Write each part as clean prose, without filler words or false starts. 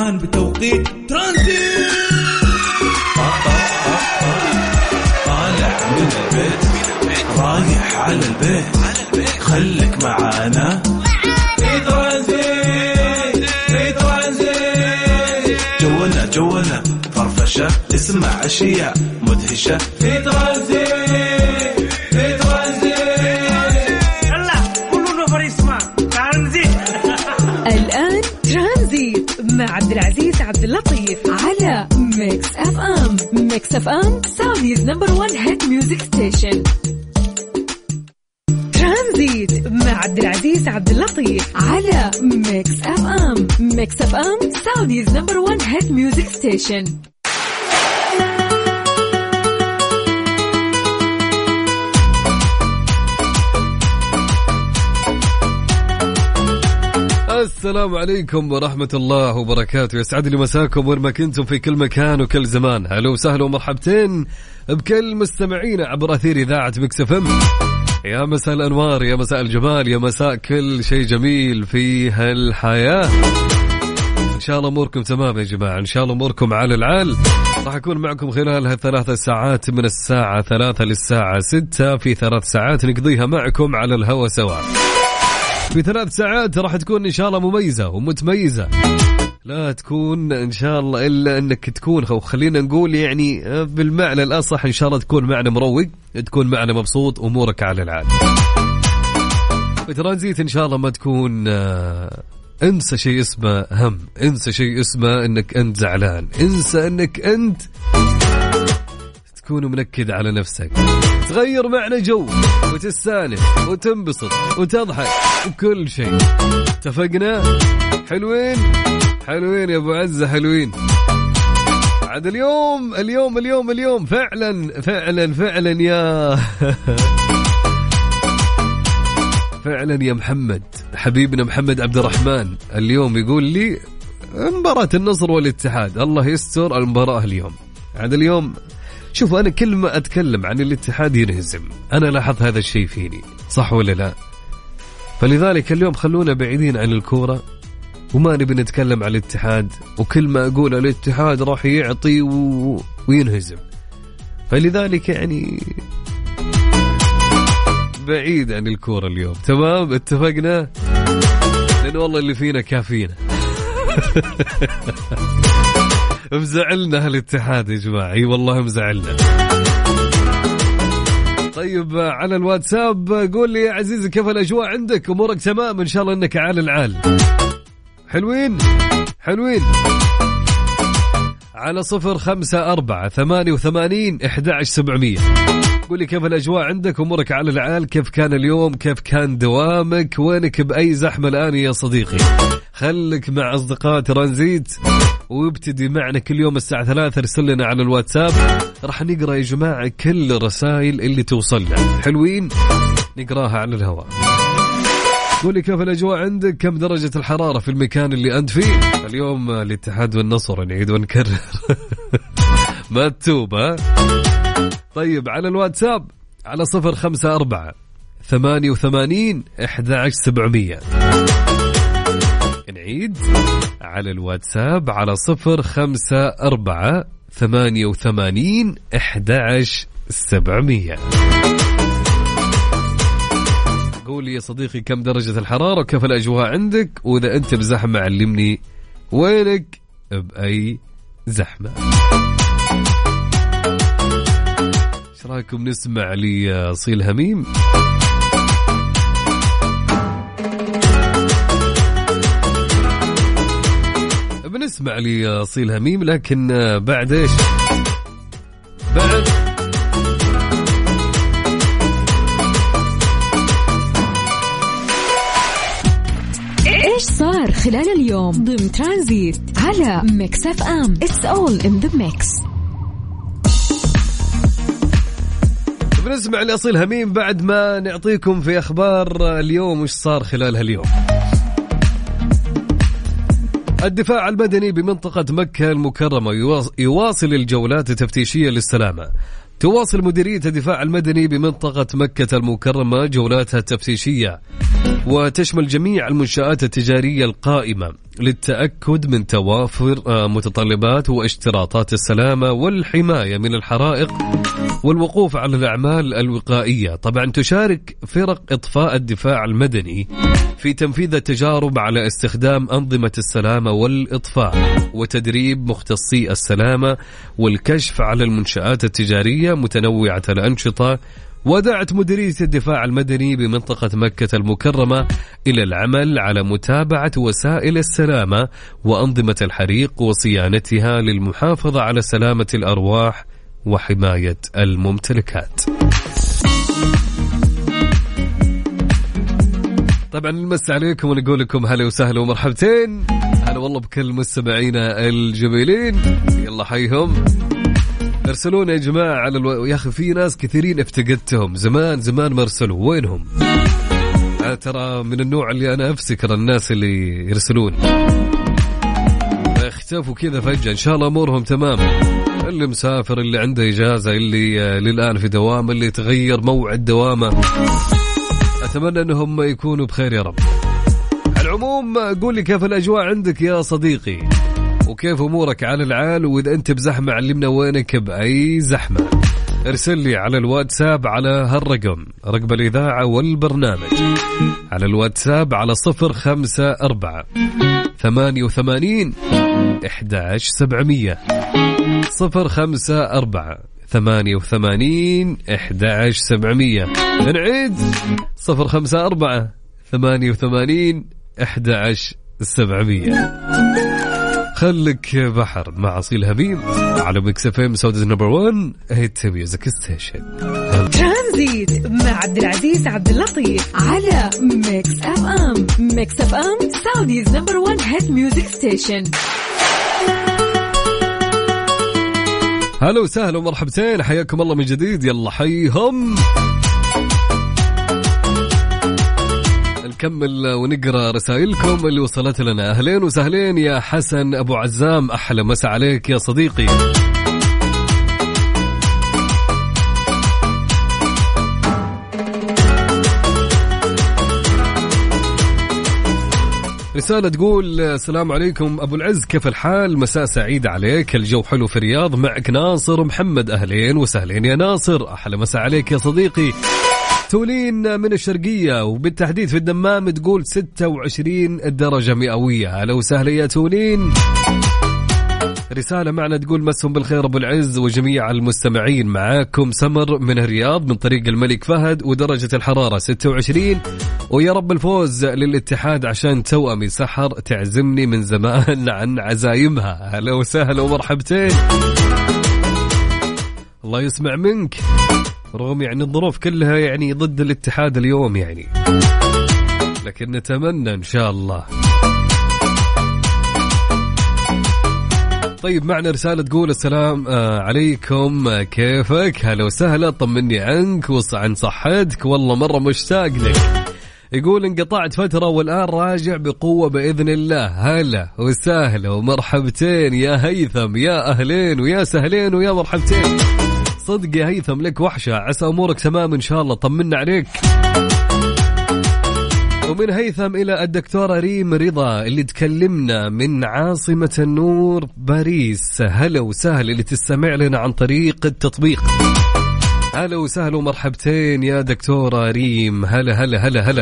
الآن بتوقيت ترانزيت. طالع من البيت رايح على البيت خليك معانا في ترانزيت. في ترانزيت جولنا فرفشة تسمع أشياء مدهشة في ترانزيت. في ترانزيت يلا كلنا فريسما ترانزيت. الآن ترانزيت مع عبد العزيز عبد اللطيف على ميكس اف ام. ميكس اف ام سعوديز نمبر 1 هيت ميوزك ستيشن. ترانزيت مع عبد العزيز عبد اللطيف على ميكس اف ام. ميكس اف ام سعوديز نمبر 1 هيت ميوزك ستيشن. السلام عليكم ورحمة الله وبركاته. يسعد لي مساكم وين ما كنتم في كل مكان وكل زمان. هلا وسهلا ومرحبتين بكل مستمعين عبر أثير إذاعة ميكس اف ام. يا مساء الأنوار، يا مساء الجمال، يا مساء كل شيء جميل في هالحياة. إن شاء الله أموركم تمام يا جماعة، إن شاء الله أموركم على العال. راح أكون معكم خلال هالثلاث ساعات من الساعة 3 للساعة 6. في 3 ساعات نقضيها معكم على الهوا سوا. في 3 ساعات راح تكون إن شاء الله مميزة ومتميزة. لا تكون إن شاء الله إلا أنك تكون، أو خلينا نقول يعني بالمعنى الأصح إن شاء الله تكون معنا مروق، تكون معنا مبسوط، أمورك على العال. في ترانزيت إن شاء الله ما تكون انسى شيء اسمه هم، انسى شيء اسمه أنك أنت زعلان، انسى أنك أنت تكون منكد على نفسك. تغير معنا جو وتستانس وتنبسط وتضحك وكل شيء. اتفقنا؟ حلوين حلوين يا أبو عزة، حلوين. عاد اليوم فعلا يا فعلا يا محمد حبيبنا محمد عبد الرحمن اليوم يقول لي مباراة النصر والاتحاد، الله يستر المباراة اليوم. عاد اليوم شوف، أنا كل ما أتكلم عن الاتحاد ينهزم، أنا لاحظ هذا الشيء فيني، صح ولا لا؟ فلذلك اليوم خلونا بعيدين عن الكورة وما نبي نتكلم عن الاتحاد، وكل ما أقول الاتحاد راح يعطي وينهزم. فلذلك يعني بعيد عن الكورة اليوم. تمام، اتفقنا؟ لأن والله اللي فينا كافينا. مزعلنا هالاتحاد يا جماعة، اي والله مزعلنا. طيب على الواتساب قول لي يا عزيزي كيف الأجواء عندك؟ أمورك تمام إن شاء الله إنك عال العال. حلوين على 0548811700. قول لي كيف الأجواء عندك، أمورك على العال، كيف كان اليوم، كيف كان دوامك، وينك بأي زحمة الآن يا صديقي. خلك مع أصدقاء ترانزيت وابتدي معنا كل يوم الساعة 3. ارسل لنا على الواتساب، راح نقرأ يا جماعة كل الرسائل اللي توصلنا. حلوين، نقراها على الهواء. قولي كيف الأجواء عندك، كم درجة الحرارة في المكان اللي أنت فيه. اليوم الاتحاد والنصر نعيد ونكرر. ما تتوب ها. طيب على الواتساب على 0548811700. نعيد على الواتساب على 0548811700. قولي يا صديقي كم درجة الحرارة وكيف الأجواء عندك، وإذا أنت بزحمة علمني وينك بأي زحمة. ايش رايكم نسمع لي صيل هميم؟ بنسمع لي صيل هميم، لكن بعد ايش؟ بعد ايش صار خلال اليوم ضمن ترانزيت على ميكس اف ام. It's all in the mix. بنسمع لأصيل هميم بعد ما نعطيكم في أخبار اليوم وش صار خلال هاليوم. الدفاع المدني بمنطقة مكة المكرمة يواصل الجولات التفتيشية للسلامة. تواصل مديرية الدفاع المدني بمنطقة مكة المكرمة جولاتها التفتيشية وتشمل جميع المنشآت التجارية القائمة للتأكد من توافر متطلبات واشتراطات السلامة والحماية من الحرائق والوقوف على الأعمال الوقائية. طبعا تشارك فرق إطفاء الدفاع المدني في تنفيذ التجارب على استخدام أنظمة السلامة والإطفاء وتدريب مختصي السلامة والكشف على المنشآت التجارية متنوعة الأنشطة. ودعت مديرية الدفاع المدني بمنطقة مكة المكرمة إلى العمل على متابعة وسائل السلامة وأنظمة الحريق وصيانتها للمحافظة على سلامة الأرواح وحماية الممتلكات. طبعا نمس عليكم ونقول لكم هلا وسهلا ومرحبتين. هلا والله بكل مستمعينا الجميلين، يلا حيهم. ارسلونا يا جماعة على يا أخي في ناس كثيرين افتقدتهم زمان ما ارسلوا، وينهم؟ ترى من النوع اللي أنا أفسكر الناس اللي يرسلون اختفوا كذا فجأة. إن شاء الله أمورهم تمام، اللي مسافر، اللي عنده إجازة، اللي للآن في دوام، اللي تغير موعد دوامه، أتمنى أنهم يكونوا بخير يا رب. العموم قول لي كيف الأجواء عندك يا صديقي، وكيف أمورك على العال، وإذا أنت بزحمة علمنا وينك بأي زحمة. ارسل لي على الواتساب على هالرقم، رقم الإذاعة والبرنامج، على الواتساب على 054 88 11700 054 88 11700. نعيد 054 88 11700. خلك بحر مع أصيل هبيب على ميكس اف ام سعوديز نمبر 1 هيت ميوزك ستيشن. ترانزيت مع عبد العزيز عبد اللطيف على ميكس اف ام. ميكس اف ام سعوديز نمبر 1 هيت ميوزك ستيشن. هلا وسهلا ومرحبتين، حياكم الله من جديد، يلا حيهم. نكمل ونقرأ رسائلكم اللي وصلت لنا. أهلين وسهلين يا حسن أبو عزام، أحلى مسا عليك يا صديقي. رسالة تقول السلام عليكم أبو العز، كيف الحال؟ مساء سعيد عليك، الجو حلو في الرياض، معك ناصر محمد. أهلين وسهلين يا ناصر، أحلى مسا عليك يا صديقي. تولين من الشرقية وبالتحديد في الدمام تقول 26 درجة مئوية. أهلا وسهلا يا تولين. رسالة معنا تقول مسهم بالخير أبو العز وجميع المستمعين، معاكم سمر من الرياض من طريق الملك فهد، ودرجة الحرارة 26، ويا رب الفوز للاتحاد عشان توأمي سحر تعزمني من زمان عن عزايمها. أهلا وسهلا ومرحبتين، الله يسمع منك، رغم يعني الظروف كلها يعني ضد الاتحاد اليوم يعني، لكن نتمنى إن شاء الله. طيب معنا رسالة تقول السلام عليكم، كيفك؟ هلا وسهلا، طمني عنك وعن صحتك، والله مرة مشتاق لك. يقول انقطعت فترة والآن راجع بقوة بإذن الله. هلا وسهلا ومرحبتين يا هيثم، يا أهلين ويا سهلين ويا مرحبتين. صدق يا هيثم لك وحشة، عسى أمورك تمام إن شاء الله، طمنا عليك. ومن هيثم إلى الدكتورة ريم رضا اللي تكلمنا من عاصمة النور باريس، هلا وسهلا، اللي تستمع لنا عن طريق التطبيق. هلا وسهلا ومرحبتين يا دكتورة ريم، هلا هلا هلا هلا.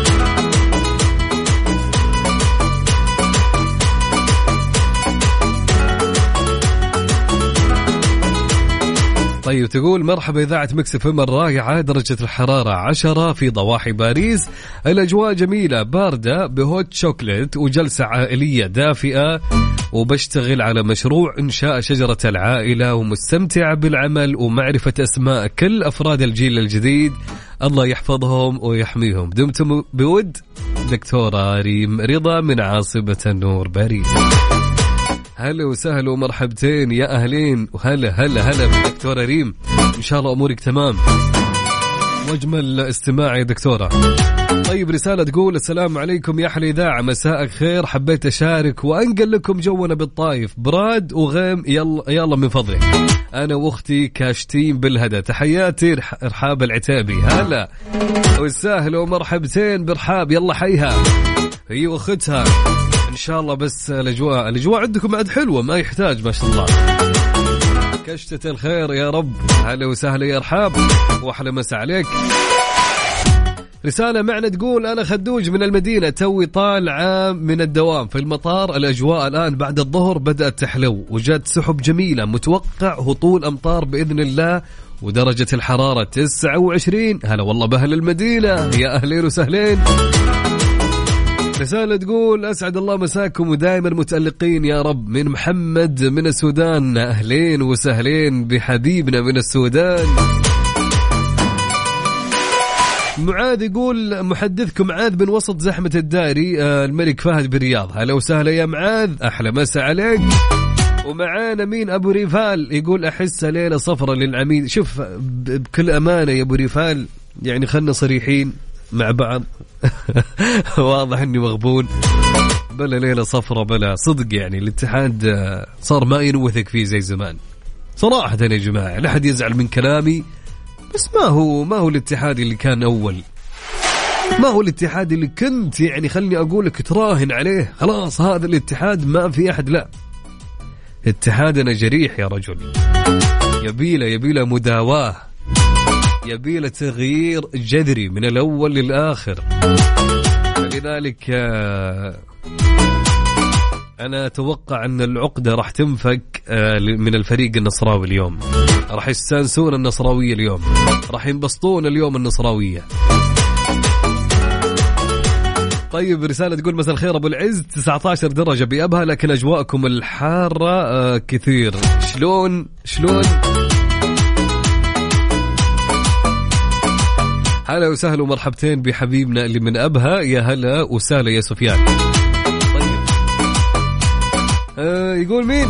طيب تقول مرحبا إذاعة ميكس اف ام الرائعة، درجة الحرارة 10 في ضواحي باريس، الأجواء جميلة باردة بهوت شوكليت وجلسة عائلية دافئة، وبشتغل على مشروع إنشاء شجرة العائلة، ومستمتع بالعمل ومعرفة أسماء كل أفراد الجيل الجديد، الله يحفظهم ويحميهم، دمتم بود. دكتورة ريم رضا من عاصمة النور باريس. هلا وسهلا ومرحبتين يا أهلين، وهلا هلا هلا دكتورة ريم، إن شاء الله أمورك تمام. واجمل استماع يا دكتورة. طيب رسالة تقول السلام عليكم يا أحلى إذاعة، مساء خير، حبيت أشارك وأنقل لكم جونا بالطايف براد وغيم، يلا من فضلك أنا وأختي كاشتين بالهدى، تحياتي رحاب العتابي. هلا والسهل ومرحبتين برحاب، يلا حيها هي وأختها إن شاء الله. بس الأجواء عندكم عاد حلوة، ما يحتاج ما شاء الله. كشتة الخير يا رب. هلا وسهلا يا رحاب وأحلى مسا عليك. رسالة معنا تقول أنا خدوج من المدينة، توي طالعة من الدوام في المطار، الأجواء الآن بعد الظهر بدأت تحلو وجات سحب جميلة، متوقع هطول أمطار بإذن الله، ودرجة الحرارة 29. هلا والله بأهل المدينة، يا أهلين وسهلين. رسالة تقول أسعد الله مساكم ودائما متألقين يا رب، من محمد من السودان، أهلين وسهلين بحبيبنا من السودان. معاذ يقول محدثكم معاذ من وسط زحمة الدائري الملك فهد بالرياض، هلا وسهلا يا معاذ، أحلى مسا عليك. ومعانا مين أبو ريفال يقول أحس ليلة صفرة للعميد. شوف بكل أمانة يا أبو ريفال، يعني خلنا صريحين مع بعض واضح أني مغبون، بلا ليلة صفرة بلا صدق، يعني الاتحاد صار ما ينوثق فيه زي زمان صراحة يا جماعة. لا حد يزعل من كلامي، بس ما هو الاتحاد اللي كان أول، ما هو الاتحاد اللي كنت يعني خلني أقولك تراهن عليه. خلاص هذا الاتحاد ما في أحد، لا اتحادنا جريح يا رجل، يبيله مداواة، يبيله تغيير جذري من الأول للآخر. لذلك أنا أتوقع أن العقدة راح تنفك من الفريق النصراوي اليوم، راح يستانسون النصراوية اليوم، راح ينبسطون اليوم النصراوية. طيب رسالة تقول مساء الخير أبو العز، 19 درجة بأبها لكن أجواءكم الحارة كثير، شلون هلا وسهلا ومرحبتين بحبيبنا اللي من أبها، يا هلا وسهلا يا سفيان. طيب يقول مين؟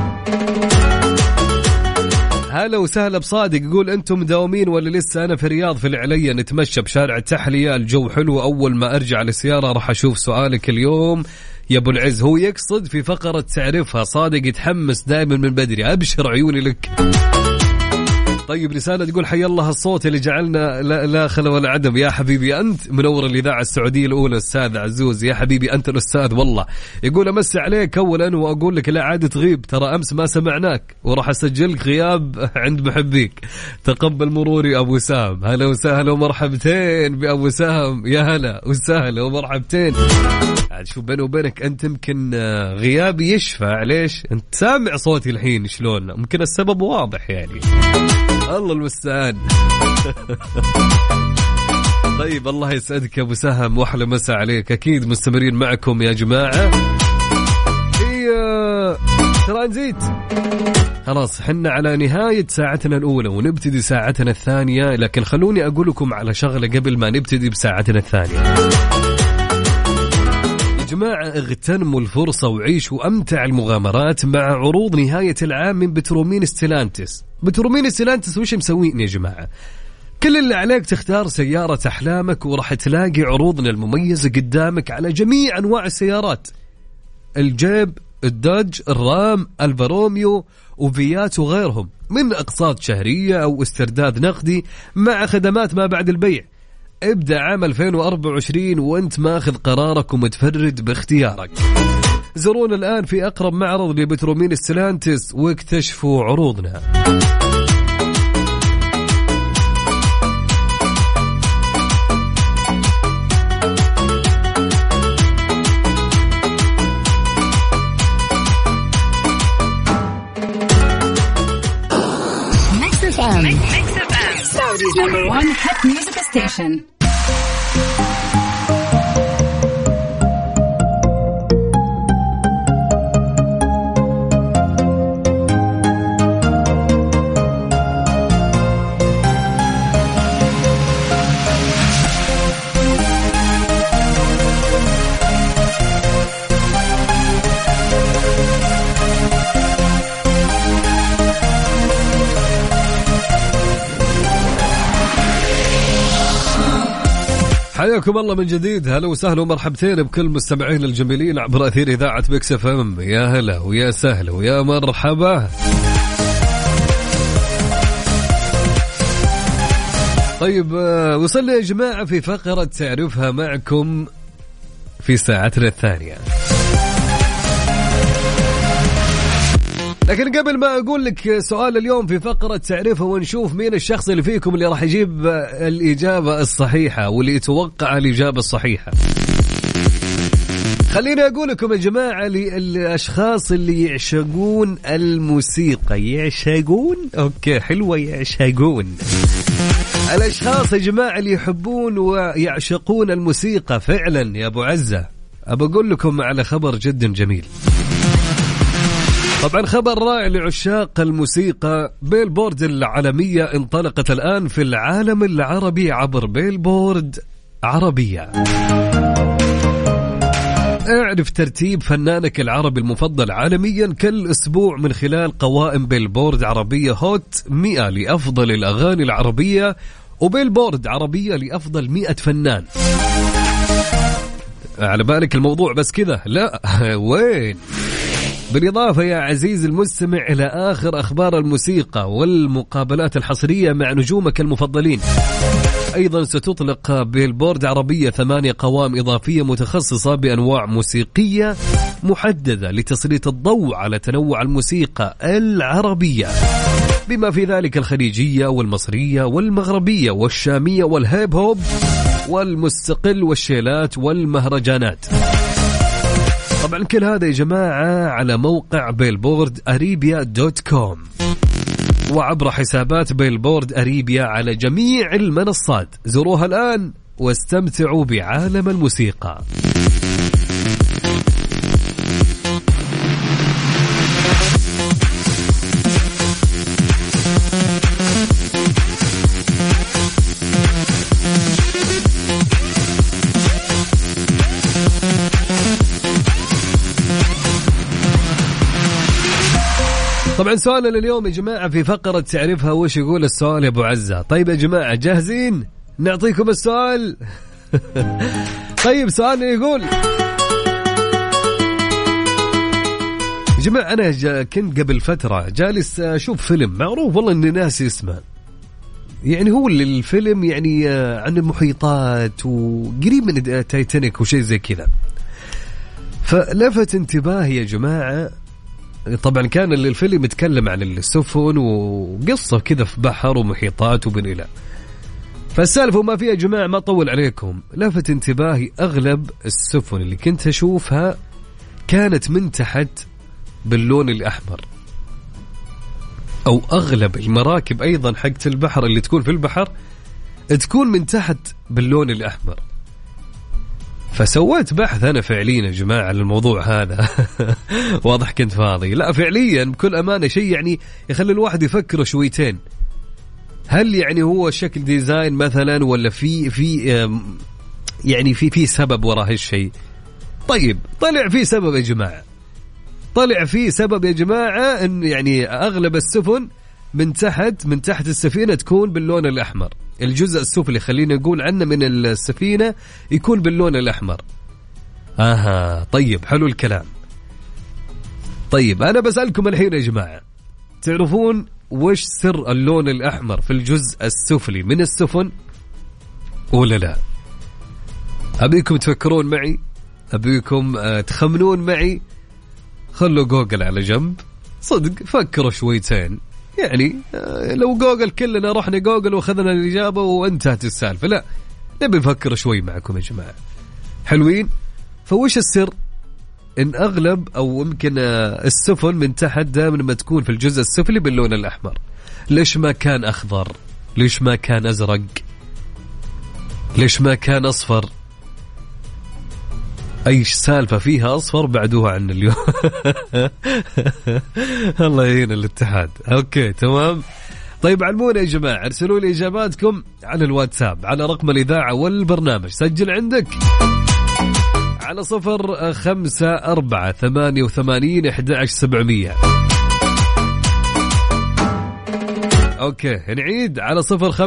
هلا وسهلا بصادق، يقول أنتم مداومين ولا لسه؟ أنا في الرياض في العليا نتمشى بشارع التحلية، الجو حلو، أول ما أرجع للسيارة راح أشوف سؤالك اليوم يا أبو العز. هو يقصد في فقرة تعرفها، صادق يتحمس دائما من بدري، أبشر عيوني لك. طيب رسالة تقول حي الله الصوت اللي جعلنا لا خلا ولا عدم، يا حبيبي أنت منور الإذاعة السعودية الأولى أستاذ عزوز، يا حبيبي أنت الأستاذ والله. يقول أمسي عليك أولا وأقول لك لا عاد تغيب، ترى أمس ما سمعناك وراح أسجلك غياب عند محبيك، تقبل مروري أبو سام. هلا وسهلا ومرحبتين بأبو سام، يا هلا وسهلا ومرحبتين. شوف بيني وبينك أنت يمكن غيابي يشفع، ليش؟ أنت سامع صوتي الحين شلون؟ ممكن السبب واضح يعني، الله المستعان. طيب الله يسعدك يا أبو سهم وأحلى مسا عليك، أكيد مستمرين معكم يا جماعة في ترانزيت. خلاص حنا على نهاية ساعتنا الأولى ونبتدي ساعتنا الثانية، لكن خلوني أقول لكم على شغلة قبل ما نبتدي بساعتنا الثانية. جماعة اغتنموا الفرصة وعيشوا أمتع المغامرات مع عروض نهاية العام من بترومين ستيلانتس. بترومين ستيلانتس وش مسوين يا جماعة؟ كل اللي عليك تختار سيارة أحلامك وراح تلاقي عروضنا المميزة قدامك على جميع أنواع السيارات، الجيب، الدوج، الرام، الفاروميو وفيات وغيرهم، من أقساط شهرية أو استرداد نقدي مع خدمات ما بعد البيع. ابدأ عام 2024 وانت ماخذ قرارك ومتفرد باختيارك. زورونا الآن في أقرب معرض لبترومين ستيلانتس واكتشفوا عروضنا. Mix FM. Saudi's #1 hit music station. حياكم الله من جديد. هلا وسهلا ومرحبتين بكل مستمعين الجميلين عبر أثير إذاعة ميكس اف ام. يا هلا ويا سهلا ويا مرحبا. طيب وصلنا يا جماعة في فقرة تعرفها معكم في ساعتنا الثانية. لكن قبل ما أقول لك سؤال اليوم في فقرة تعرفها ونشوف مين الشخص اللي فيكم اللي راح يجيب الإجابة الصحيحة واللي يتوقع الإجابة الصحيحة، خليني أقول لكم يا جماعة الأشخاص اللي يعشقون الموسيقى. يعشقون؟ أوكي حلوة، يعشقون. الأشخاص يا جماعة اللي يحبون ويعشقون الموسيقى فعلا يا أبو عزة، أبى أقول لكم على خبر جدا جميل. طبعا خبر رائع لعشاق الموسيقى. بيلبورد العالمية انطلقت الآن في العالم العربي عبر بيلبورد عربية. اعرف ترتيب فنانك العربي المفضل عالميا كل أسبوع من خلال قوائم بيلبورد عربية هوت 100 لأفضل الأغاني العربية وبيلبورد عربية لأفضل 100 فنان. على بالك الموضوع بس كذا؟ لا وين. بالإضافة يا عزيز المستمع إلى آخر أخبار الموسيقى والمقابلات الحصرية مع نجومك المفضلين. أيضا ستطلق بيلبورد عربية 8 قوائم إضافية متخصصة بأنواع موسيقية محددة لتسليط الضوء على تنوع الموسيقى العربية، بما في ذلك الخليجية والمصرية والمغربية والشامية والهيب هوب والمستقل والشيلات والمهرجانات. طبعا كل هذا يا جماعة على موقع بيلبورد أريبيا.com وعبر حسابات بيلبورد أريبيا على جميع المنصات. زوروها الآن واستمتعوا بعالم الموسيقى. طبعا سؤالنا اليوم يا جماعة في فقرة تعرفها. وش يقول السؤال يا أبو عزة؟ طيب يا جماعة جاهزين؟ نعطيكم السؤال. طيب سؤالنا يقول يا جماعة أنا كنت قبل فترة جالس أشوف فيلم معروف والله إني ناسي اسمه، يعني هو الفيلم يعني عن المحيطات وقريب من تايتانيك وشيء زي كذا، فلفت انتباهي يا جماعة. طبعا كان الفيلم يتكلم عن السفن وقصة كذا في بحر ومحيطات وبن إلى. فالسالفة وما فيها يا جماعة ما طول عليكم، لفت انتباهي أغلب السفن اللي كنت أشوفها كانت من تحت باللون الأحمر، أو أغلب المراكب أيضا حقت البحر اللي تكون في البحر تكون من تحت باللون الأحمر. فسويت بحث أنا فعليا يا جماعة على الموضوع هذا. واضح كنت فاضي. لا فعليا بكل أمانة شيء يعني يخلي الواحد يفكر شويتين، هل يعني هو شكل ديزاين مثلا ولا في سبب وراء هالشيء؟ طيب طلع في سبب يا جماعة، طلع في سبب يا جماعة إن يعني أغلب السفن من تحت السفينة تكون باللون الأحمر. الجزء السفلي خلينا نقول عنه من السفينة يكون باللون الأحمر. طيب حلو الكلام. طيب أنا بسألكم الحين يا جماعة، تعرفون وش سر اللون الأحمر في الجزء السفلي من السفن ولا لا؟ أبيكم تفكرون معي، أبيكم تخمنون معي. خلوا جوجل على جنب، صدق فكروا شويتين. يعني لو جوجل كلنا رحنا جوجل واخذنا الإجابة وانتهت السالفة، لا نبي نفكر شوي معكم يا جماعة. حلوين؟ فوش السر إن أغلب أو يمكن السفن من تحت دائما ما تكون في الجزء السفلي باللون الأحمر؟ ليش ما كان أخضر؟ ليش ما كان أزرق؟ ليش ما كان أصفر؟ أي سالفة فيها أصفر بعدوها عن اليوم. الله يهين الاتحاد. أوكي تمام. طيب علمونا يا جماعة، ارسلوا لي إجاباتكم على الواتساب على رقم الإذاعة والبرنامج. سجل عندك على 0548811700. اوكي نعيد على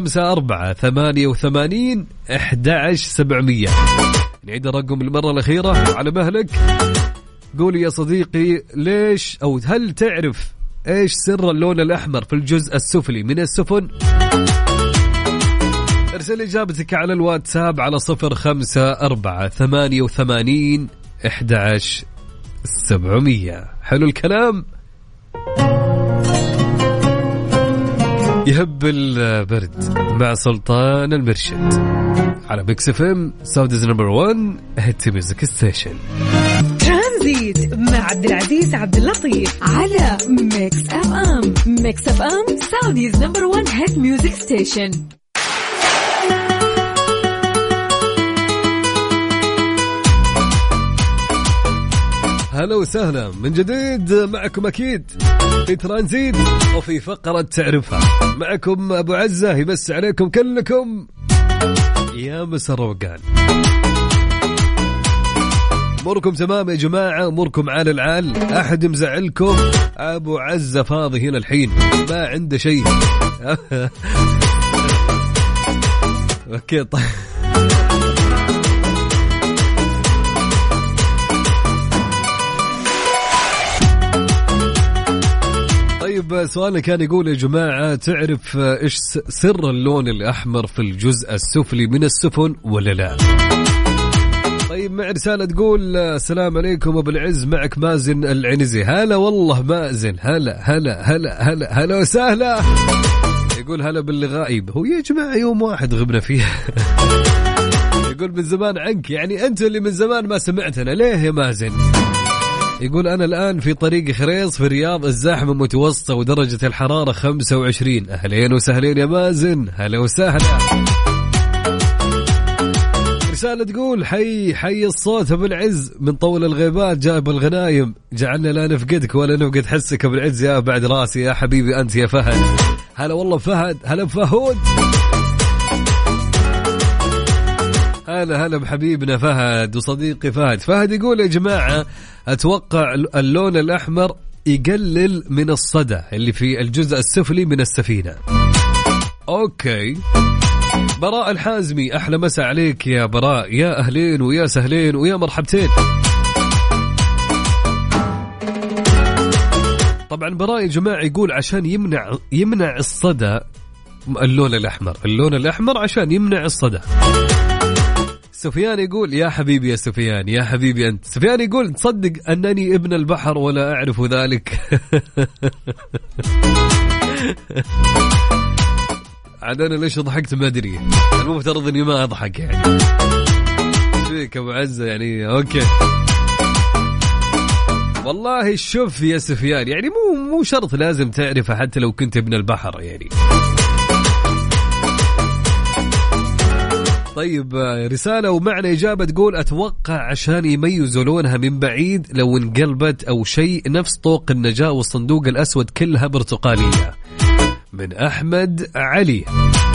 0548811700. نعيد الرقم المرة الأخيرة على مهلك. قولي يا صديقي ليش أو هل تعرف إيش سر اللون الأحمر في الجزء السفلي من السفن؟ ارسل إجابتك على الواتساب على 0548811700. حلو الكلام. يهب البرد مع سلطان المرشد على ميكس اف ام سعوديز نمبر 1 هيت ميوزك ستيشن. ترانزيت مع عبد العزيز عبد اللطيف على ميكس اف ام. ميكس اف ام سعوديز نمبر 1 هيت ميوزك ستيشن. هلا وسهلا من جديد معكم أكيد في ترانزيت وفي فقرة تعرفها. معكم أبو عزة يمس عليكم كلكم يا مسا الروقان. أموركم تمام يا جماعة؟ أموركم عال العال؟ أحد مزعلكم؟ أبو عزة فاضي هنا الحين ما عنده شيء. أوكي طيب طيب سؤالنا كان يقول يا جماعة تعرف إيش سر اللون الأحمر في الجزء السفلي من السفن ولا لا؟ طيب مع رسالة تقول السلام عليكم أبو العز، معك مازن العنزي. هلا والله مازن، هلا هلا هلا هلا هلا وسهلا. يقول هلا باللي غائب. هو يا جماعة يوم واحد غبنا فيه. يقول من زمان عنك، يعني أنت اللي من زمان ما سمعتنا ليه يا مازن؟ يقول أنا الآن في طريق خريص في الرياض، الزحمة متوسطة ودرجة الحرارة 25. أهلين وسهلين يا مازن، هلا وسهلا. رسالة تقول حي الصوت أبو العز من طول الغيبات جايب الغنايم، جعلنا لا نفقدك ولا نفقد حسك أبو العز يا بعد راسي يا حبيبي أنت يا فهد. هلا والله فهد، هلا بفهود، هلا بحبيبنا فهد وصديقي فهد. فهد يقول يا جماعة أتوقع اللون الأحمر يقلل من الصدى اللي في الجزء السفلي من السفينة. أوكي براء الحازمي، أحلى مسا عليك يا براء، يا أهلين ويا سهلين ويا مرحبتين. طبعا براء يا جماعة يقول عشان يمنع الصدى اللون الأحمر عشان يمنع الصدى. سفيان يقول يا حبيبي يا سفيان، يا حبيبي أنت. سفيان يقول تصدق أنني ابن البحر ولا أعرف ذلك. عاد أنا ليش ضحكت ما أدري، المفترض أني ما أضحك يعني. فيك أبو عزة يعني. أوكي والله شوف يا سفيان، يعني مو شرط لازم تعرفه حتى لو كنت ابن البحر يعني. طيب رسالة ومعنى إجابة تقول أتوقع عشان يميزوا لونها من بعيد لو انقلبت أو شيء نفس طوق النجاة والصندوق الأسود كلها برتقالية. من أحمد علي.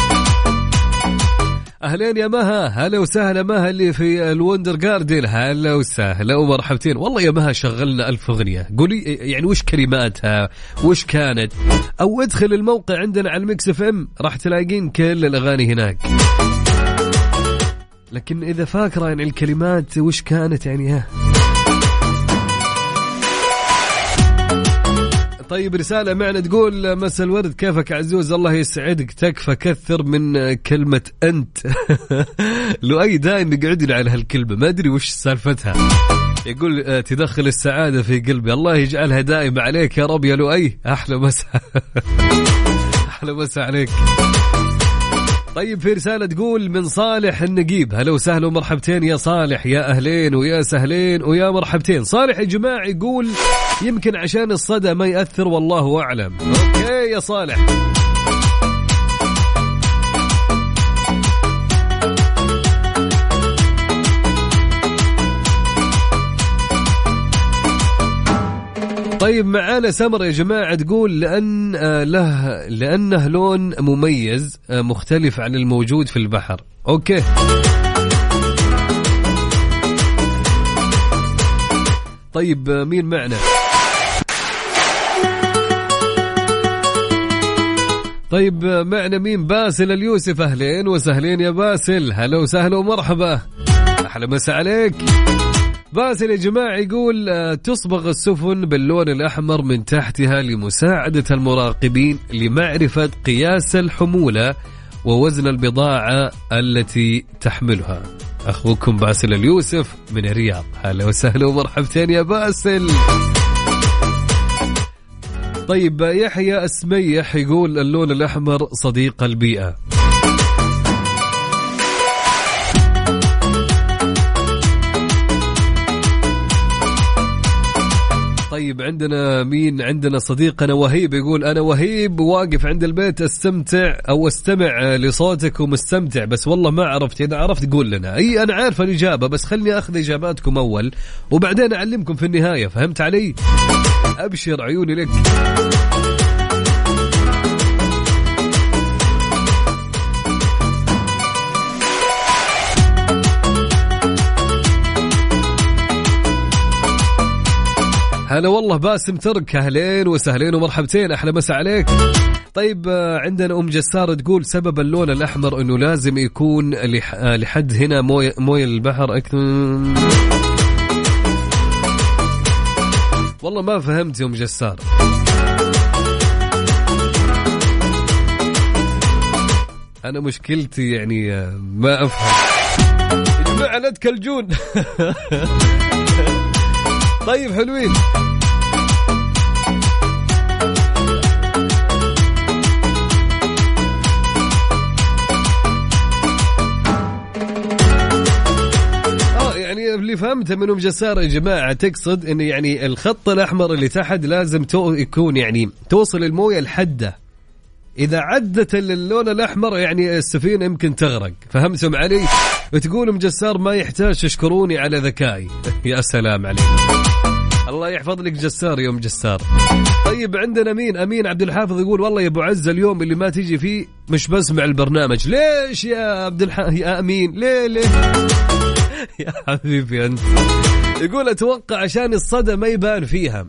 أهلين يا مها، هلا وسهلا مها اللي في الوندر جاردن، هلا وسهلا ومرحبتين. والله يا مها شغلنا 1000 أغنية، قولي يعني وش كلماتها وش كانت، أو ادخل الموقع عندنا على الميكس اف ام راح تلاقين كل الأغاني هناك. لكن إذا فاكرة يعني الكلمات وش كانت يعني ها. طيب رسالة معنا تقول مساء الورد، كيفك عزوز؟ الله يسعدك، تكفى كثر من كلمة أنت. لؤي دائم يقعد لي على هالكلمة ما أدري وش سالفتها. يقول تدخل السعادة في قلبي، الله يجعلها دائما عليك يا رب يا لؤي. أحلى مساء. أحلى مساء عليك. طيب في رسالة تقول من صالح النقيب، هلا وسهلا ومرحبتين يا صالح، يا أهلين ويا سهلين ويا مرحبتين. صالح يا جماعة يقول يمكن عشان الصدى ما يأثر والله أعلم. أوكي يا صالح. طيب معانا سمر يا جماعة تقول لأنه لون مميز مختلف عن الموجود في البحر. أوكي طيب مين معنا؟ طيب معنا مين؟ باسل اليوسف. أهلين وسهلين يا باسل، هلا وسهلا ومرحبا، أحلى مسا عليك باسل. يا جماعة يقول تصبغ السفن باللون الأحمر من تحتها لمساعدة المراقبين لمعرفة قياس الحمولة ووزن البضاعة التي تحملها. أخوكم باسل اليوسف من الرياض، هلا وسهلا ومرحبتين يا باسل. طيب يحيى السميح يقول اللون الأحمر صديق البيئة. طيب عندنا مين؟ عندنا صديقنا وهيب يقول أنا وهيب واقف عند البيت استمع لصوتك ومستمتع، بس والله ما عرفت. إذا عرفت قول لنا. أي أنا عارف الإجابة، بس خلني أخذ إجاباتكم أول وبعدين أعلمكم في النهاية، فهمت علي؟ أبشر عيوني لك. هلا والله باسم ترك، أهلين وسهلين ومرحبتين، أحلى مسا عليك. طيب عندنا أم جسار تقول سبب اللون الأحمر أنه لازم يكون لحد هنا موية البحر أكثر. والله ما فهمت يا أم جسار. أنا مشكلتي يعني ما أفهم يا جماعة، لا تكلجون. طيب حلوين. يعني اللي فهمته من أم جسار يا جماعة تقصد إن يعني الخط الأحمر اللي تحت لازم يكون يعني توصل الموية الحدة، إذا عدت اللون الأحمر يعني السفينة يمكن تغرق. فهمتم علي؟ بتقول أم جسار ما يحتاج تشكروني على ذكائي. يا سلام عليك، الله يحفظ لك جسار يا أم جسار. طيب عندنا مين؟ أمين عبد الحافظ يقول والله يا أبو عز اليوم اللي ما تيجي فيه مش بسمع البرنامج. ليش يا عبد الحافظ يا أمين؟ ليه يا حبيبي أنت؟ يقول أتوقع عشان الصدى ما يبان فيها.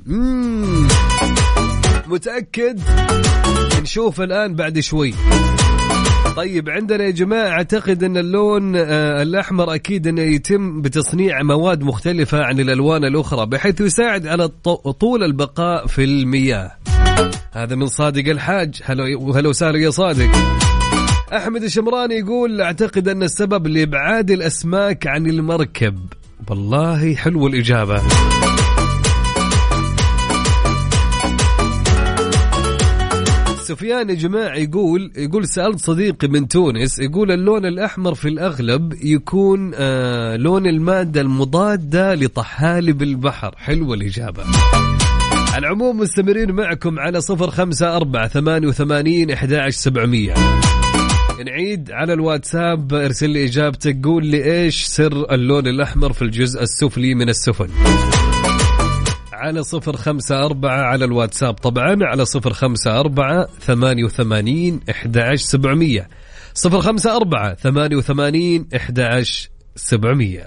متأكد؟ نشوف الآن بعد شوي. طيب عندنا يا جماعة أعتقد أن اللون الأحمر أكيد أنه يتم بتصنيع مواد مختلفة عن الألوان الأخرى بحيث يساعد على طول البقاء في المياه. هذا من صادق الحاج. هلا وسهلا يا صادق. أحمد الشمراني يقول أعتقد أن السبب لإبعاد الأسماك عن المركب. والله حلو الإجابة. سفيان يا جماعة يقول سألت صديقي من تونس، يقول اللون الأحمر في الأغلب يكون لون المادة المضادة لطحالب البحر. حلوة الإجابة. على العموم مستمرين معكم على 0548811700. نعيد على الواتساب، ارسل لي إجابتك، قول لي إيش سر اللون الأحمر في الجزء السفلي من السفن على 054 على الواتساب، طبعا على 05488811700 05488811700.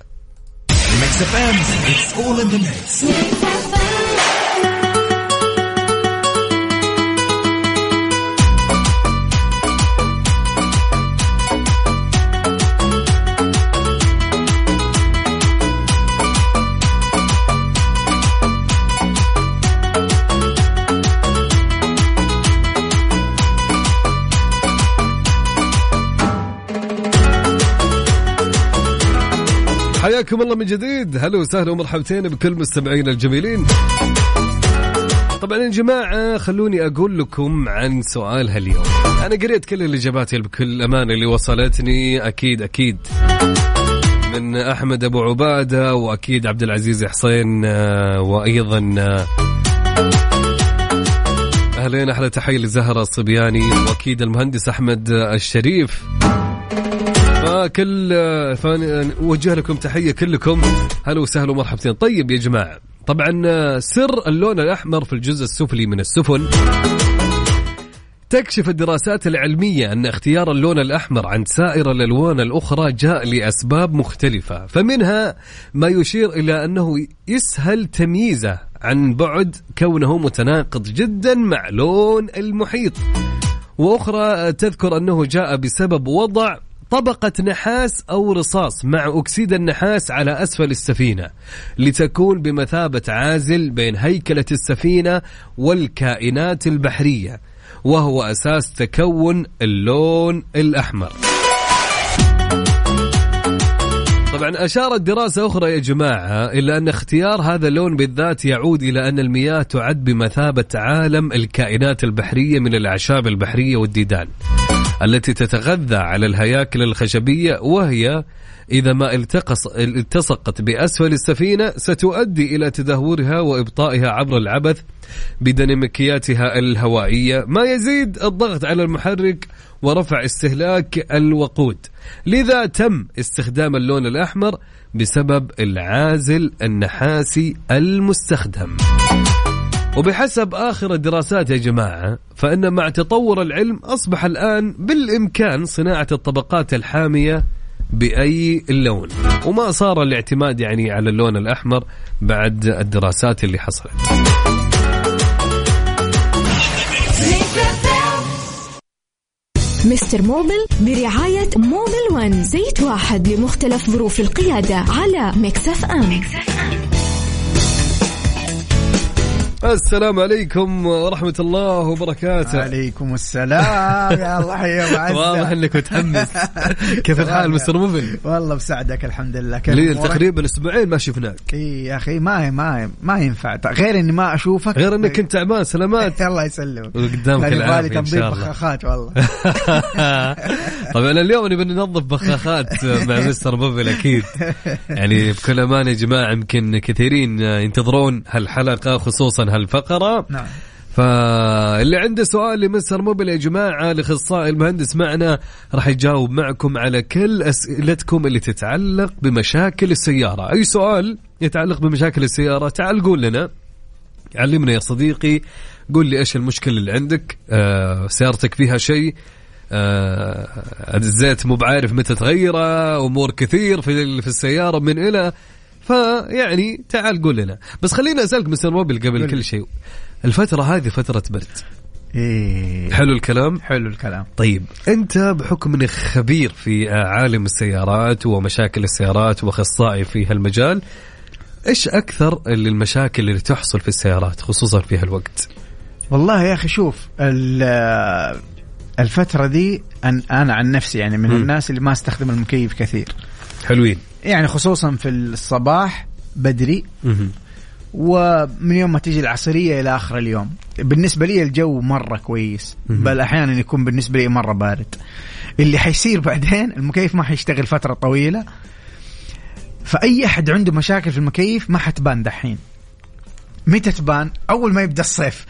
حياكم الله من جديد، هلا وسهلا ومرحبتين بكل مستمعين الجميلين. طبعا يا جماعة خلوني أقول لكم عن سؤال هاليوم. أنا قريت كل الإجابات بكل أمانة اللي وصلتني، أكيد من أحمد أبو عبادة، وأكيد عبد العزيز حسين، وأيضا أهلين أحلى تحية لزهرة الصبياني، وأكيد المهندس أحمد الشريف. وجه لكم تحية كلكم، هلا وسهلا ومرحبتين. طيب يا جماعة، طبعا سر اللون الأحمر في الجزء السفلي من السفن. تكشف الدراسات العلمية أن اختيار اللون الأحمر عن سائر الألوان الأخرى جاء لأسباب مختلفة، فمنها ما يشير إلى أنه يسهل تمييزه عن بعد كونه متناقض جدا مع لون المحيط، وأخرى تذكر أنه جاء بسبب وضع طبقة نحاس أو رصاص مع أكسيد النحاس على أسفل السفينة لتكون بمثابة عازل بين هيكلة السفينة والكائنات البحرية، وهو أساس تكون اللون الأحمر. طبعا أشارت دراسة أخرى يا جماعة إلا أن اختيار هذا اللون بالذات يعود إلى أن المياه تعد بمثابة عالم الكائنات البحرية من الأعشاب البحرية والديدان التي تتغذى على الهياكل الخشبية، وهي إذا ما التصقت بأسفل السفينة ستؤدي إلى تدهورها وإبطائها عبر العبث بديناميكياتها الهوائية، ما يزيد الضغط على المحرك ورفع استهلاك الوقود. لذا تم استخدام اللون الأحمر بسبب العازل النحاسي المستخدم. وبحسب آخر الدراسات يا جماعة فإن مع تطور العلم أصبح الآن بالإمكان صناعة الطبقات الحامية بأي اللون، وما صار الاعتماد يعني على اللون الأحمر بعد الدراسات اللي حصلت. مستر موبل برعاية موبل 1، زيت واحد لمختلف ظروف القيادة على ميكس اف ام. السلام عليكم ورحمة الله وبركاته. عليكم السلام. يا الله حيا معزة. واضح انك متحمس. كيف الحال مستر موبل؟ والله بساعدك الحمد لله. لي تقريبا اسبوعين ما شفناك. اي يا اخي ما ينفع غير اني ما اشوفك، غير انك كنت تعبان. سلامات. الله يسلمك. قدامك العافية ان شاء الله. بخاخات والله. طبعا اليوم نبي ننظف بخاخات مع مستر موبل اكيد. يعني بكل امانه يا جماعه يمكن كثيرين ينتظرون هالحلقه خصوصا هالفقرة. نعم. فاللي عنده سؤال لمستر موبل يا جماعة الأخصائي المهندس معنا راح يجاوب معكم على كل أسئلتكم اللي تتعلق بمشاكل السيارة. أي سؤال يتعلق بمشاكل السيارة تعال قول لنا، علمنا يا صديقي، قول لي إيش المشكلة اللي عندك. سيارتك فيها شيء، الزيت مو بعارف متى تغيره، أمور كثير في السيارة من إلى، فيعني تعال قول لنا. بس خلينا أسألك مستر موبل قبل كل شيء، الفترة هذه فترة برد. إيه. حلو الكلام. حلو الكلام. طيب أنت بحكم أنك خبير في عالم السيارات ومشاكل السيارات وأخصائي في هالمجال، إيش أكثر المشاكل اللي تحصل في السيارات خصوصا في هالوقت؟ والله يا أخي شوف الفترة دي أنا عن نفسي يعني من الناس اللي ما استخدم المكيف كثير. حلوين. يعني خصوصا في الصباح بدري ومن يوم ما تيجي العصرية إلى آخر اليوم. بالنسبة لي الجو مرة كويس، بل أحيانا يكون بالنسبة لي مرة بارد. اللي حيصير بعدين المكيف ما حيشتغل فترة طويلة، فأي أحد عنده مشاكل في المكيف ما حتبان دحين. متى تبان؟ أول ما يبدأ الصيف.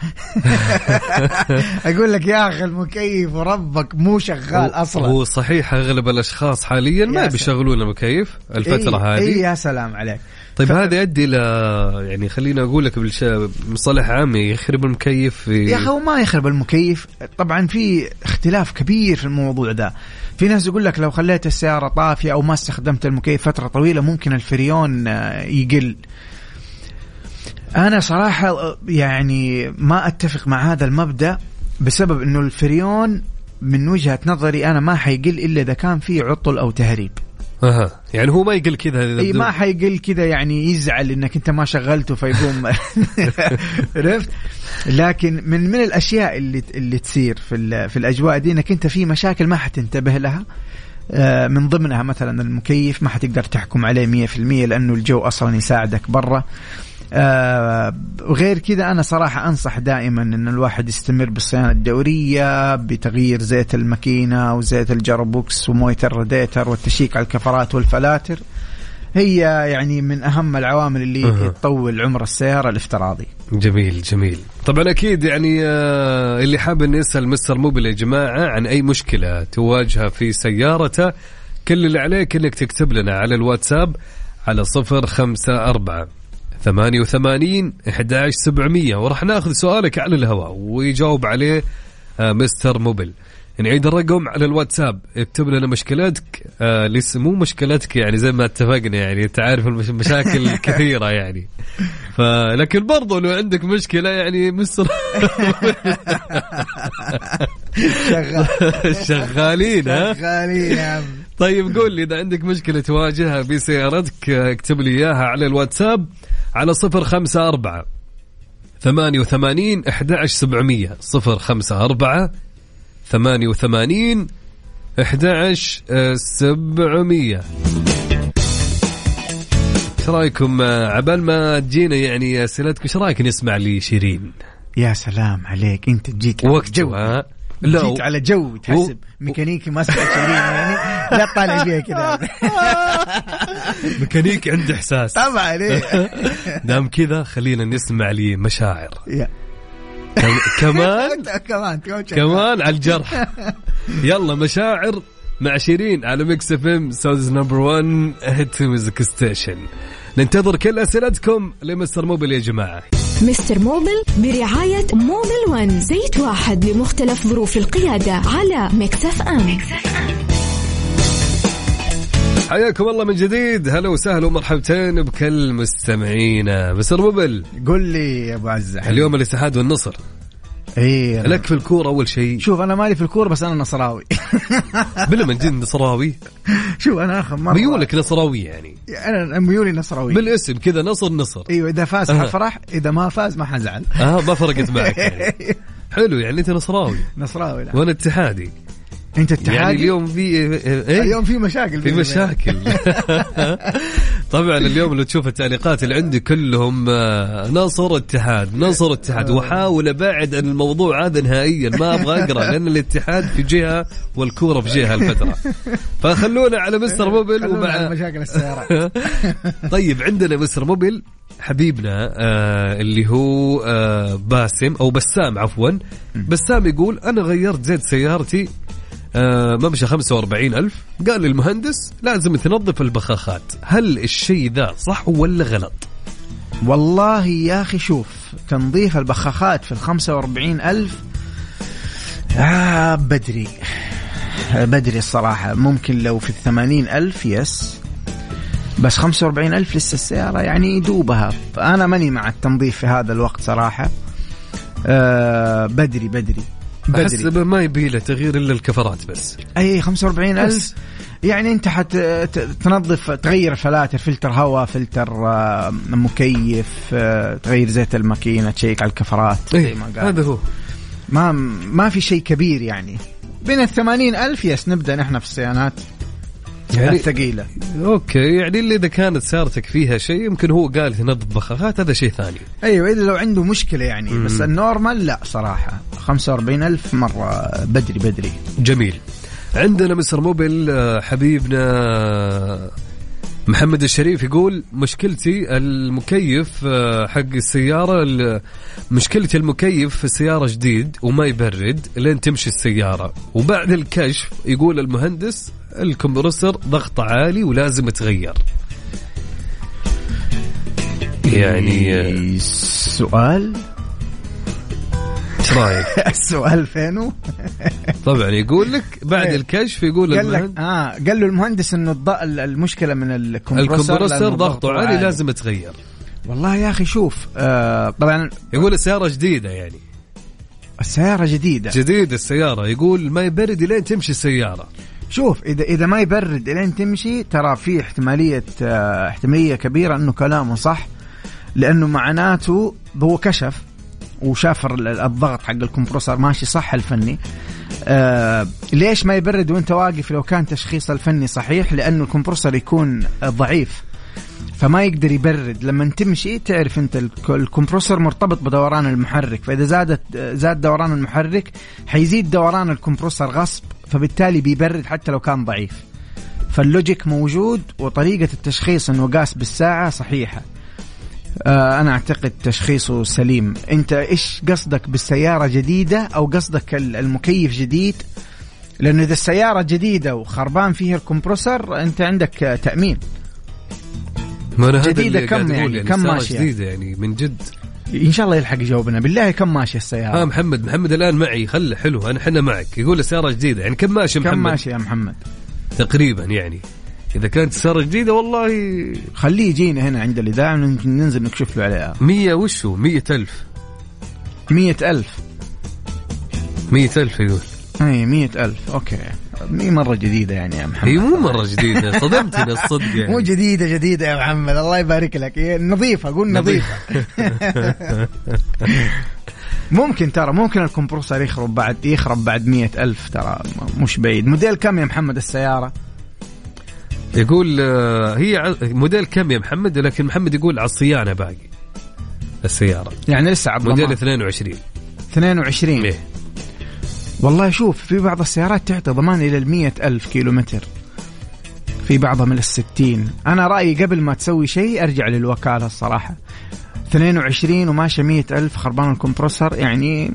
أقول لك يا أخي المكيف وربك مو شغال أصلا. هو صحيح أغلب الأشخاص حاليا ما بيشغلون المكيف الفترة هذه. إيه يا سلام عليك. طيب هذا يؤدي ل يعني خلينا أقول لك بمصطلح عام يخرب المكيف. يا أخي وما يخرب المكيف، طبعا في اختلاف كبير في الموضوع ده. في ناس يقول لك لو خليت السيارة طافية أو ما استخدمت المكيف فترة طويلة ممكن الفريون يقل. أنا صراحة يعني ما أتفق مع هذا المبدأ، بسبب إنه الفريون من وجهة نظري أنا ما حيقل إلا إذا كان فيه عطل أو تهريب. يعني هو ما يقل كذا. اي ما حيقل كذا، يعني يزعل انك انت ما شغلته فيقوم. عرفت؟ لكن من الاشياء اللي تصير في الاجواء دي انك انت في مشاكل ما حتنتبه لها. من ضمنها مثلا المكيف ما حتقدر تحكم عليه 100% لانه الجو اصلا يساعدك برا. وغير كذا أنا صراحة أنصح دائما أن الواحد يستمر بالصيانة الدورية، بتغيير زيت الماكينة وزيت الجربوكس وموية الراديتر والتشيك على الكفرات والفلاتر. هي يعني من أهم العوامل اللي تطول عمر السيارة الافتراضي. جميل جميل. طبعا أكيد يعني اللي حاب أن يسأل مستر موبل يا جماعة عن أي مشكلة تواجهها في سيارته، كل اللي عليك أنك تكتب لنا على الواتساب على 054-88-11700 ورح ناخذ سؤالك على الهواء ويجاوب عليه مستر موبل. نعيد الرقم على الواتساب، اكتب لنا مشكلتك. لسه مو مشكلتك يعني زي ما اتفقنا، يعني تعرف المشاكل كثيرة يعني، لكن برضو لو عندك مشكلة يعني مستر شغالين ها. شغالين يا عم. طيب قول لي إذا عندك مشكلة تواجهها بسيارتك اكتب لي إياها على الواتساب على 054 88 11700 054 88 11700. ايش رايكم عبال ما تجينا يعني اسئلتكم؟ ايش رايك نسمع لي شيرين؟ يا سلام عليك، انت جيت وقت جو. جيت على جو تحسب ميكانيكي ما سمعت شيرين يعني لا تطالع فيها كذا. ميكانيكي عنده احساس طبعا. دام كذا خلينا نسمع لي مشاعر. كمان على الجرح. يلا مشاعر مع شيرين على ميكس اف ام ساوندز نمبر 1 هيت ميوزك ستيشن. ننتظر كل اسئلتكم لمستر موبل يا جماعه. مستر موبل برعاية موبل 1، زيت واحد لمختلف ظروف القيادة على ميكس اف ام. حياكم الله من جديد، هلا وسهلا ومرحبتين بكل مستمعينا. مستر موبل قل لي يا ابو عزة، اليوم الاتحاد والنصر. ايه لك في الكورة أول شيء. شوف أنا مالي في الكورة بس أنا نصراوي. بلا من جد نصراوي. شوف أنا آخر مرة ميولك نصراوي يعني. أنا ميولي نصراوي بالاسم كذا نصر. أيوة إذا فاز حفرح، إذا ما فاز ما حزعل. ما فرقت معك يعني. حلو يعني أنت نصراوي. نصراوي لا. وأنا اتحادي. انت اتحادي يعني اليوم في إيه؟ اليوم في مشاكل طبعا اليوم لو تشوف التعليقات اللي عندي كلهم نصر اتحاد وحاول ابعد عن الموضوع هذا نهائيا، ما ابغى اقرا لان الاتحاد في جهه والكوره في جهه الفتره. فخلونا على مستر موبل ومع مشاكل السيارات. طيب عندنا مستر موبل حبيبنا اللي هو باسم او بسام عفوا. بسام يقول انا غيرت زيت سيارتي ممشى 45,000. قال لي المهندس لازم تنظف البخاخات. هل الشيء ذا صح ولا غلط؟ والله يا أخي شوف، تنظيف البخاخات في 45,000 بدري الصراحة. ممكن لو في 80,000 يس، بس 45,000 لسه السيارة يعني دوبها. فأنا ماني مع التنظيف في هذا الوقت صراحة. بدري أحس ما يبي له تغيير إلا الكفرات بس. أي 45,000 يعني أنت تنظف، تغير فلاتر، فلتر هواء، فلتر مكيف، تغير زيت الماكينة، تشيك على الكفرات. هذا هو. ما في شيء كبير يعني. بين 80,000 يس نبدأ نحن في الصيانات يعني الثقيلة. أوكي يعني اللي إذا كانت سيارتك فيها شيء يمكن هو قال تنظف بخاخات، هذا شيء ثاني. أيوة إذا لو عنده مشكلة يعني. بس النورمال لا صراحة 45,000 مرة بدري. جميل. عندنا مستر موبل حبيبنا محمد الشريف يقول مشكلتي المكيف حق السيارة، مشكلتي المكيف في السيارة جديد وما يبرد لين تمشي السيارة، وبعد الكشف يقول المهندس الكمبرسور ضغط عالي ولازم تغير. يعني السؤال ايش رايك؟ السؤال فينه؟ طبعا يقول لك بعد الكشف يقول قال لك قال له المهندس انه المشكله من الكمبرسور ضغطه عالي لازم تغير. والله يا اخي شوف طبعا يقول السياره جديده يعني السياره جديده السياره، يقول ما يبرد لين تمشي السياره. شوف اذا ما يبرد لين تمشي ترى في احتماليه كبيره انه كلامه صح، لانه معناته هو كشف وشاف الضغط حق الكمبرسور ماشي صح الفني. ليش ما يبرد وانت واقف؟ لو كان تشخيص الفني صحيح، لأنه الكمبرسور يكون ضعيف فما يقدر يبرد. لما تمشي تعرف انت الكمبرسور مرتبط بدوران المحرك، فإذا زاد دوران المحرك حيزيد دوران الكمبرسور غصب، فبالتالي بيبرد حتى لو كان ضعيف. فاللوجيك موجود وطريقة التشخيص انه قاس بالساعة صحيحة. أنا أعتقد تشخيصه سليم. أنت إيش قصدك بالسيارة جديدة أو قصدك المكيف جديد؟ لأنه إذا السيارة جديدة وخربان فيها الكمبرسور أنت عندك تأمين. جديدة كم يعني كم ماشية جديدة يعني من جد؟ إن شاء الله يلحق يجاوبنا بالله. كم ماشية السيارة؟ محمد الآن معي، خله حلو أنا حنا معك. يقول السيارة جديدة يعني كم ماشي محمد؟ كم ماشي يا محمد تقريبا يعني إذا كانت السيارة جديدة والله خليه يجينا هنا عند الإذاعة ننزل نكشف له عليها. 100 وشو 100,000 100,000 100,000 يقول اي 100,000. اوكي مي مرة جديدة يعني يا محمد. هي مو مرة جديدة، صدمتني الصدق يعني. مو جديدة يا محمد، الله يبارك لك. نظيفة، قول نظيفة. ممكن الكمبروسر يخرب بعد 100,000 ترى، مش بعيد. موديل كم يا محمد السيارة؟ يقول هي موديل كم يا محمد، لكن محمد يقول على الصيانة باقي السيارة يعني لسه على موديل 22. إيه؟ والله شوف، في بعض السيارات تعطي ضمان إلى 100,000 كيلومتر، في بعضها من 60. أنا رأيي قبل ما تسوي شيء أرجع للوكالة الصراحة. 22 وماشي 100,000 خربان الكمبروسر، يعني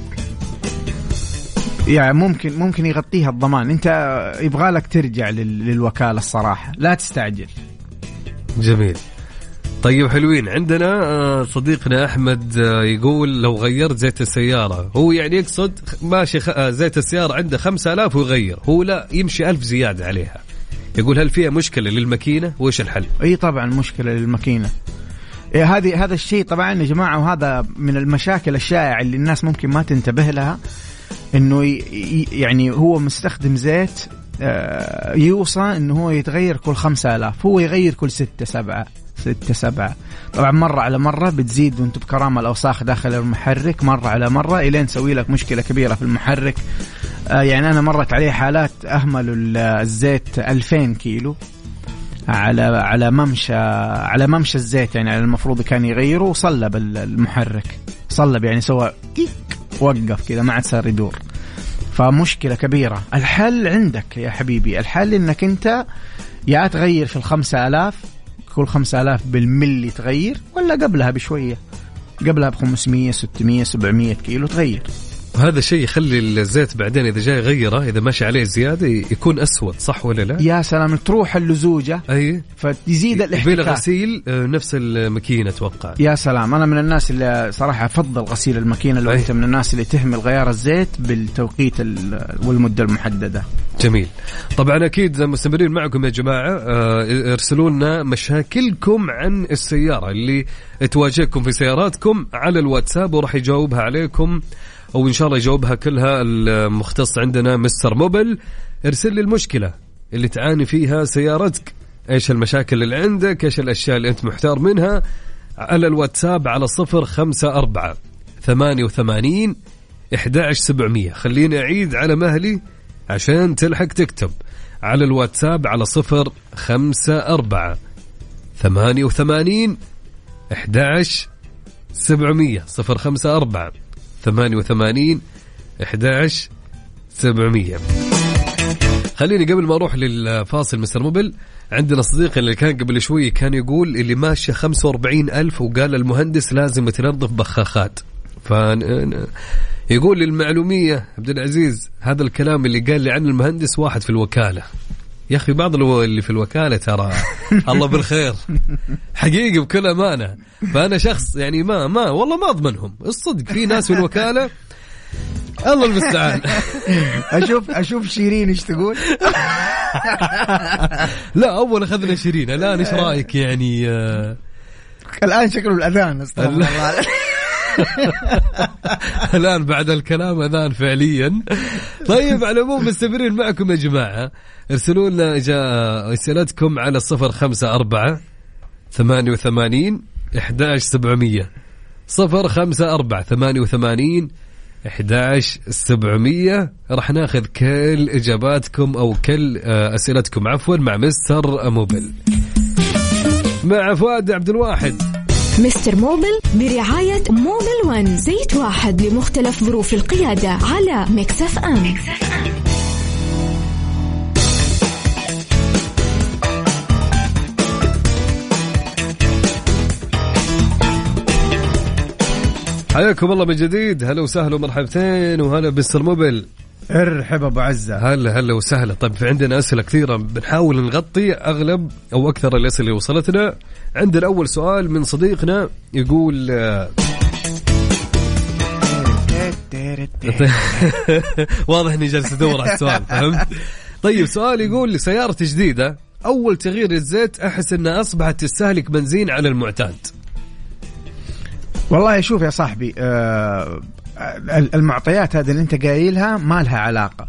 ممكن يغطيها الضمان. أنت يبغالك ترجع للوكالة الصراحة، لا تستعجل. جميل. طيب حلوين. عندنا صديقنا أحمد يقول لو غيرت زيت السيارة، هو يعني يقصد ماشي زيت السيارة عنده 5,000 ويغير، هو لا يمشي 1000 زيادة عليها. يقول هل فيها مشكلة للماكينة وإيش الحل؟ أي طبعا مشكلة للماكينة. هذا الشيء طبعا يا جماعة، وهذا من المشاكل الشائعة اللي الناس ممكن ما تنتبه لها، إنه يعني هو مستخدم زيت يوصى إنه هو يتغير كل 5,000، هو يغير كل 6-7. طبعا مرة على مرة بتزيد وانتم بكرامة الأوساخ داخل المحرك، مرة على مرة إلين تسوي لك مشكلة كبيرة في المحرك. يعني أنا مرت عليه حالات أهملوا الزيت 2000 كيلو على ممشى الزيت، يعني المفروض كان يغيره، وصلب المحرك، صلب يعني سوى كيك، وقف كذا ما عاد صار يدور. فمشكلة كبيرة. الحل عندك يا حبيبي، الحل إنك أنت يا تغير في 5,000 كل 5,000 بالملي تغير، ولا قبلها بشوية، قبلها ب500 600 700 كيلو تغير. هذا الشيء يخلي الزيت بعدين إذا جاي غيره، إذا ماشي عليه زيادة يكون أسود، صح ولا لا؟ يا سلام، تروح اللزوجة أي فتزيد الاحتكاك. بلا غسيل نفس الماكينة أتوقع. يا سلام، أنا من الناس اللي صراحة أفضل غسيل الماكينة، لو أنت من الناس اللي تهمل غيار الزيت بالتوقيت والمدة المحددة. جميل. طبعا أكيد مستمرين معكم يا جماعة، ارسلوا لنا مشاكلكم عن السيارة اللي تواجهكم في سياراتكم على الواتساب، وراح يجاوبها عليكم، أو إن شاء الله يجاوبها كلها المختص عندنا مستر موبل. ارسل لي المشكلة اللي تعاني فيها سيارتك، إيش المشاكل اللي عندك، إيش الأشياء اللي أنت محتار منها، على الواتساب على 054-88-11700. خليني أعيد على مهلي عشان تلحق تكتب. على الواتساب على 054-88-11700. 054-88-11700. خليني قبل ما أروح للفاصل مستر موبل، عندنا صديق اللي كان قبل شوي كان يقول اللي ماشي 45,000 وقال المهندس لازم تنظف بخاخات. يقول للمعلومية عبد العزيز، هذا الكلام اللي قال لي عن المهندس واحد في الوكالة. يا أخي بعض اللي في الوكالة ترى الله بالخير حقيقي بكل أمانة. فأنا شخص يعني ما والله ما أضمنهم الصدق، في ناس في الوكالة الله المستعان. أشوف شيرين إيش تقول. لا أول أخذنا شيرين، الآن إيش رأيك يعني؟ الآن شكله الأذان استغفر الله. الآن بعد الكلام أذان فعليا. طيب على العموم مستمرين معكم يا جماعة، ارسلوا لنا أسئلتكم على 054-88-11700. 054-88-11700. راح ناخذ كل إجاباتكم أو كل أسئلتكم عفوا مع مستر موبل، مع فؤاد عبد الواحد. مستر موبل برعاية موبل 1، زيت واحد لمختلف ظروف القيادة، على ميكس اف ام. حياكم الله من جديد، هلا وسهلا ومرحبتين، وهلا مستر موبل. ارحب ابو عزة. هلا وسهلا. طيب في عندنا أسئلة كثيرة، بنحاول نغطي أغلب أو أكثر الأسئلة اللي وصلتنا. عندنا أول سؤال من صديقنا يقول واضح إني جالس أدور على السؤال، فهمت؟ طيب سؤال يقول سيارتي جديدة، أول تغيير الزيت أحس أنها أصبحت تستهلك بنزين على المعتاد. والله شوف يا صاحبي، المعطيات هذه اللي انت قايلها ما لها علاقة.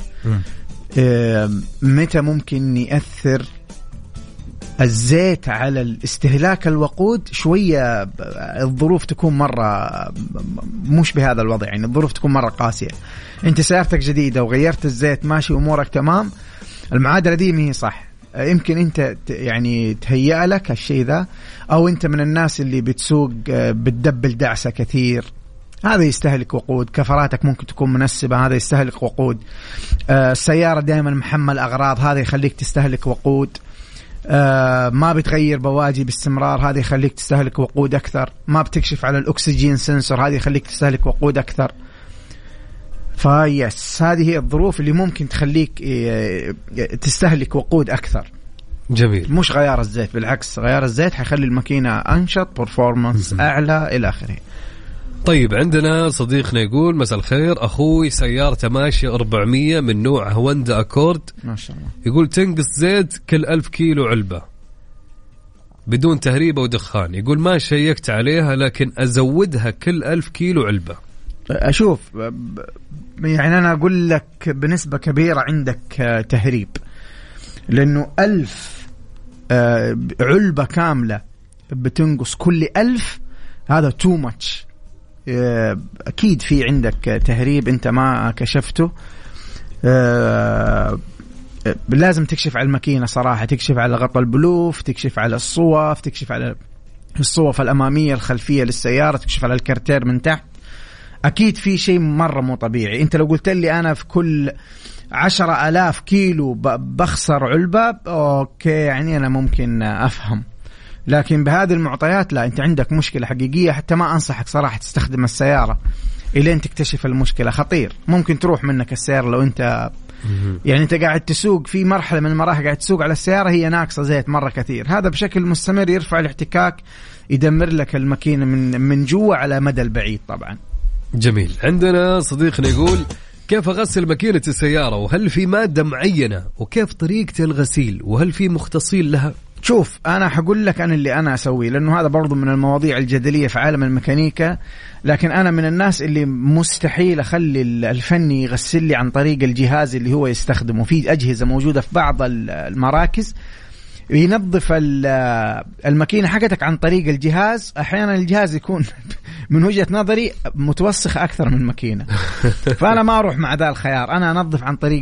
متى ممكن يأثر الزيت على الاستهلاك الوقود؟ شوية الظروف تكون مرة مش بهذا الوضع، يعني الظروف تكون مرة قاسية. انت سيارتك جديدة وغيرت الزيت، ماشي امورك تمام، المعادلة دي مي صح. يمكن انت يعني تهيأ لك الشيء ذا، او انت من الناس اللي بتسوق بتدبل دعسة كثير، هذا يستهلك وقود. كفراتك ممكن تكون منسبة، هذا يستهلك وقود. السيارة دائما محمل أغراض، هذا يخليك تستهلك وقود. ما بتغير بواجي باستمرار، هذا يخليك تستهلك وقود أكثر. ما بتكشف على الأكسجين سنسور، هذا يخليك تستهلك وقود أكثر. فيس هذه هي الظروف اللي ممكن تخليك تستهلك وقود أكثر. جميل. مش غيار الزيت، بالعكس غيار الزيت حيخلي الماكينة أنشط، performance أعلى إلى آخره. طيب عندنا صديقنا يقول مساء الخير، أخوي سيارته ماشية 400 من نوع هوندا أكورد، ما شاء الله، يقول تنقص زيت كل 1000 كيلو علبة بدون تهريبة ودخان. يقول ما شيكت عليها لكن أزودها كل 1000 كيلو علبة. أشوف يعني أنا أقول لك بنسبة كبيرة عندك تهريب، لأنه 1000 علبة كاملة بتنقص كل 1000، هذا too much. أكيد في عندك تهريب أنت ما كشفته. لازم تكشف على الماكينة صراحة، تكشف على غطاء البلوف، تكشف على الصوف، تكشف على الصوف الأمامية الخلفية للسيارة، تكشف على الكارتير من تحت. أكيد في شيء مرة مو طبيعي. أنت لو قلت لي أنا في كل 10,000 كيلو بخسر علبة، أوكي يعني أنا ممكن أفهم، لكن بهذه المعطيات لا، أنت عندك مشكلة حقيقية. حتى ما أنصحك صراحة تستخدم السيارة إلين تكتشف المشكلة، خطير. ممكن تروح منك السيارة لو أنت يعني أنت قاعد تسوق في مرحلة من المراحل، قاعد تسوق على السيارة هي ناقصة زيت مرة كثير، هذا بشكل مستمر يرفع الاحتكاك، يدمر لك الماكينة من جوا على مدى البعيد طبعا. جميل. عندنا صديقنا يقول كيف أغسل ماكينة السيارة، وهل في مادة معينة، وكيف طريقة الغسيل، وهل في مختصين لها؟ شوف أنا حقول لك أنا اللي أنا أسويه، لأنه هذا برضو من المواضيع الجدلية في عالم الميكانيكا، لكن أنا من الناس اللي مستحيل أخلي الفني يغسل لي عن طريق الجهاز اللي هو يستخدمه. في أجهزة موجودة في بعض المراكز ينظف الماكينة حقتك عن طريق الجهاز. أحيانا الجهاز يكون من وجهة نظري متوسخ أكثر من الماكينة، فأنا ما أروح مع ذا الخيار. أنا أنظف عن طريق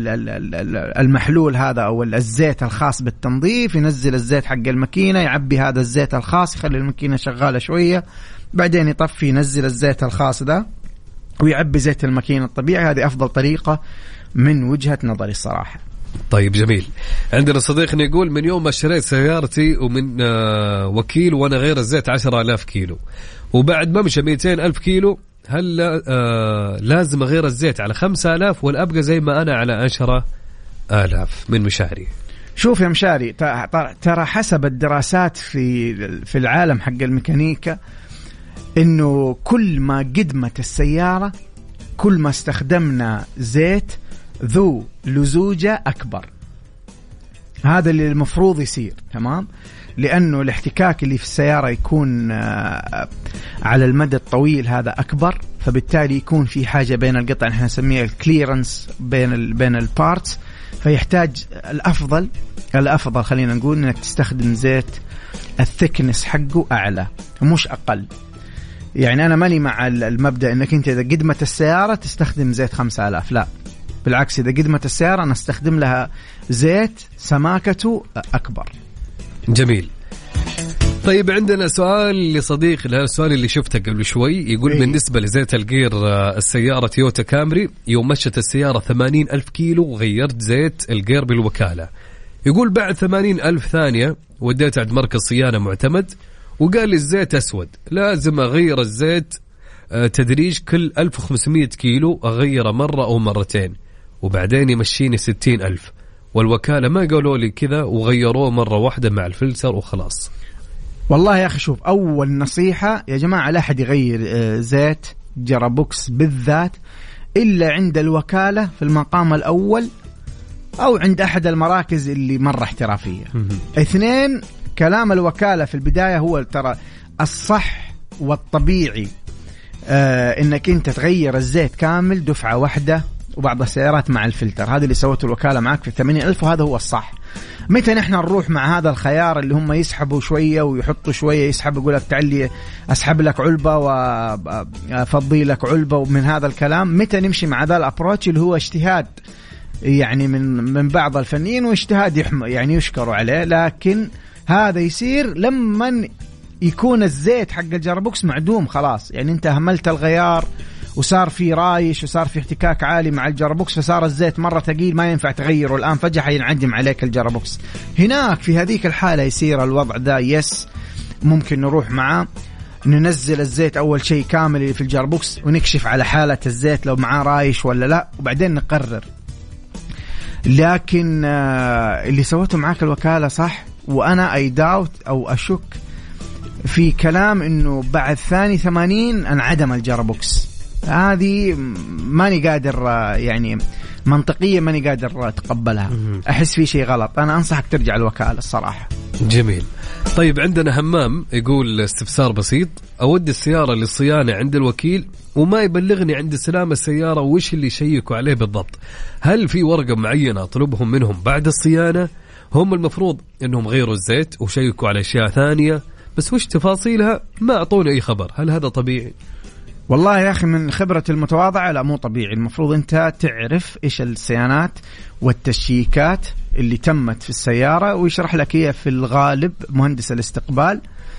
المحلول هذا أو الزيت الخاص بالتنظيف، ينزل الزيت حق الماكينة، يعبي هذا الزيت الخاص، يخلي الماكينة شغالة شوية، بعدين يطفي، ينزل الزيت الخاص ده ويعبي زيت الماكينة الطبيعي. هذه أفضل طريقة من وجهة نظري الصراحة. طيب جميل. عندنا صديقنا يقول من يوم ما اشتريت سيارتي ومن وكيل وأنا غير الزيت 10,000 كيلو، وبعد ما مشى 200,000 كيلو، هل لازم أغير الزيت على 5,000 ولا أبقى زي ما أنا على 10,000 من مشاري؟ شوف يا مشاري، ترى حسب الدراسات في العالم حق الميكانيكا إنه كل ما قدمت السيارة كل ما استخدمنا زيت ذو لزوجة أكبر. هذا اللي المفروض يصير، تمام؟ لأنه الاحتكاك اللي في السيارة يكون على المدى الطويل هذا أكبر، فبالتالي يكون في حاجة بين القطع نحن نسميها الكليرنس بين البارتس، فيحتاج الأفضل خلينا نقول إنك تستخدم زيت الثكنس حقه أعلى مش أقل. يعني أنا ماني مع المبدأ إنك أنت إذا قدمت السيارة تستخدم زيت 5,000، لا بالعكس، إذا قدمت السيارة أنا استخدم لها زيت سماكته أكبر. جميل. طيب عندنا سؤال لصديق، السؤال اللي شفته قبل شوي، يقول بالنسبة لزيت الجير السيارة تويوتا كامري، يوم مشت السيارة 80,000 كيلو وغيرت زيت الجير بالوكالة، يقول بعد 80,000 ثانية وديت عند مركز صيانة معتمد وقال لي الزيت أسود، لازم أغير الزيت تدريج كل 1500 كيلو، أغيره مرة أو مرتين، وبعدين يمشيني 60,000، والوكالة ما قالوا لي كذا وغيروه مرة واحدة مع الفلتر وخلاص. والله يا أخي شوف، أول نصيحة يا جماعة لا أحد يغير زيت جرابوكس بالذات إلا عند الوكالة في المقام الأول أو عند أحد المراكز اللي مرة احترافية. 2 كلام الوكالة في البداية هو ترى الصح والطبيعي انك انت تغير الزيت كامل دفعة واحدة، وبعض السيارات مع الفلتر. هذا اللي سوته الوكالة معك في 80,000، وهذا هو الصح. متى نحن نروح مع هذا الخيار اللي هم يسحبوا شوية ويحطوا شوية، يسحب يقول لك تعالي أسحب لك علبة وأفضي لك علبة ومن هذا الكلام؟ متى نمشي مع هذا الأبروتش اللي هو اجتهاد يعني من بعض الفنيين، واجتهاد يعني يشكروا عليه، لكن هذا يصير لما يكون الزيت حق الجرابوكس معدوم خلاص. يعني انت هملت الغيار وصار في رايش وصار في احتكاك عالي مع الجرابوكس، فصار الزيت مرة ثقيل ما ينفع تغيره الآن، فجأة حينعدم عليك الجرابوكس. هناك في هذيك الحالة يصير الوضع ده يس ممكن نروح معاه، ننزل الزيت أول شيء كامل اللي في الجرابوكس ونكشف على حالة الزيت لو معاه رايش ولا لا، وبعدين نقرر. لكن اللي سوته معاك الوكالة صح، وأنا أي داوت أو أشك في كلام إنه بعد ثاني 80 انعدم الجرابوكس. هذه ماني قادر يعني منطقيا ماني قادر أتقبلها. أحس في شيء غلط. أنا أنصحك ترجع الوكالة الصراحة. جميل. طيب عندنا همام يقول استفسار بسيط، أودي السيارة للصيانة عند الوكيل وما يبلغني عند استلام السيارة وش اللي يشيكوا عليه بالضبط. هل في ورقة معينة أطلبهم منهم بعد الصيانة؟ هم المفروض أنهم غيروا الزيت وشيكوا على أشياء ثانية، بس وش تفاصيلها ما أعطوني أي خبر. هل هذا طبيعي؟ والله يا أخي من خبرة المتواضعة لا مو طبيعي. المفروض أنت تعرف إيش الصيانات والتشييكات اللي تمت في السيارة، ويشرح لك هي في الغالب مهندس الاستقبال.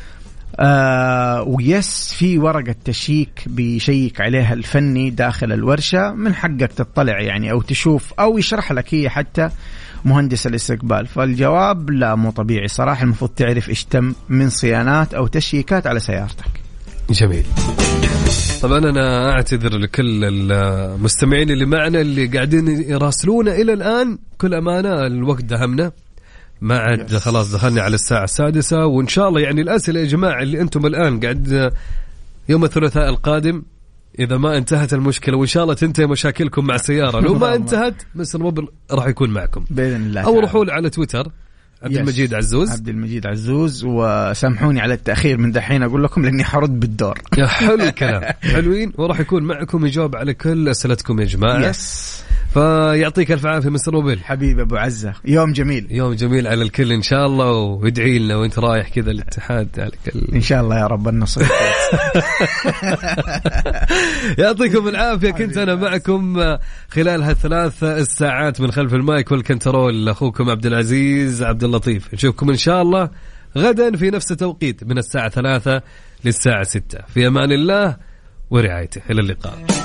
ويس في ورقة تشيك بيشيك عليها الفني داخل الورشة، من حقك تطلع يعني أو تشوف أو يشرح لك هي حتى مهندس الاستقبال. فالجواب لا مو طبيعي صراحة. المفروض تعرف إيش تم من صيانات أو تشييكات على سيارتك. جميل. طبعا أنا أعتذر لكل المستمعين اللي معنا اللي قاعدين يراسلونا إلى الآن. كل أمانة الوقت دهمنا، ما عاد خلاص دخلنا على الساعة 6، وإن شاء الله يعني الأسئلة يا جماعة اللي أنتم الآن قاعد يوم الثلاثاء القادم إذا ما انتهت المشكلة، وإن شاء الله تنتهي مشاكلكم مع السيارة، لو ما انتهت مستر موبل راح يكون معكم بإذن الله. أو روحوا على تويتر عبد المجيد عزوز. عبد المجيد عزوز. وسامحوني على التأخير من دحين أقول لكم لأني حرد بالدور. يا حلو الكلام. حلوين. وراح يكون معكم يجاوب على كل أسئلتكم يا جماعة. فيعطيك الف عافية مستر روبل. حبيبي أبو عزة، يوم جميل. يوم جميل على الكل إن شاء الله، وادعي لنا وانت رايح كذا الاتحاد على إن شاء الله يا رب النصر. يعطيكم العافية. كنت أنا معكم خلال هالثلاث الساعات من خلف المايك والكنترول، أخوكم عبد العزيز عبد اللطيف. نشوفكم إن شاء الله غدا في نفس التوقيت من الساعة 3 للساعة 6. في أمان الله ورعايته. إلى اللقاء.